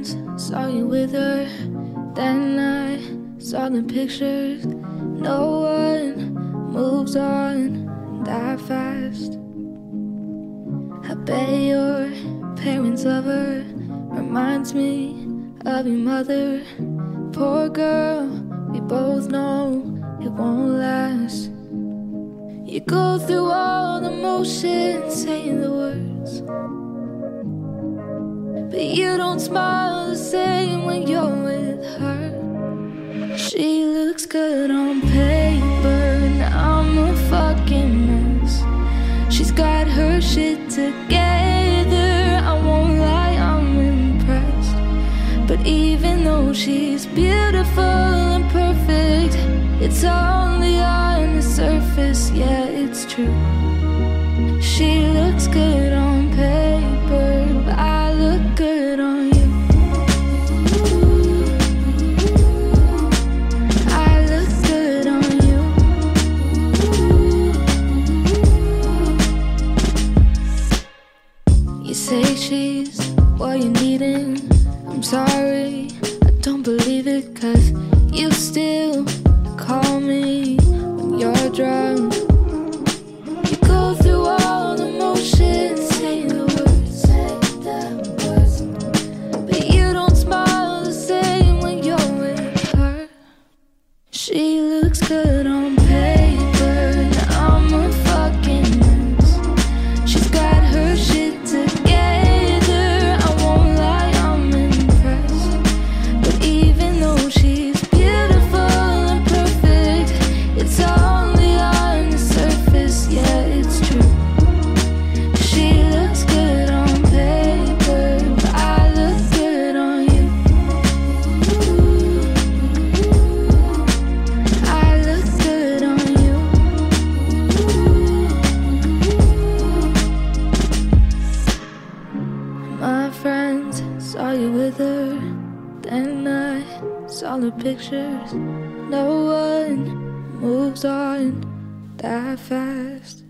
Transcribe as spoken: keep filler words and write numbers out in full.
friends saw you with her, then I saw the pictures. No one moves on that fast. I bet your parents love her. Reminds me of your mother. Poor girl, we both know it won't last. You go through all the motions, saying the words, but you don't smile the same when you're with her. She looks good on paper, and I'm a fucking mess. She's got her shit together, I won't lie, I'm impressed. But even though she's beautiful and perfect, it's only on the surface, yeah, it's true. She looks good on paper, but I look good on you. I look good on you. You say she's what you're needing. I'm sorry, I don't believe it, 'cause you still call me when you're drunk. You go through all the motions, say the words, say the words, but you don't smile the same when you're with her. She looks good on paper, and I'm a fucking mess. She's got her shit together, I won't lie, I'm impressed. But even though she's beautiful and perfect, it's only on the surface, yeah, it's true. She looks good on paper, but I look good on you. I look good on you. My friends saw you with her, then I saw the pictures. No one moves on that fast.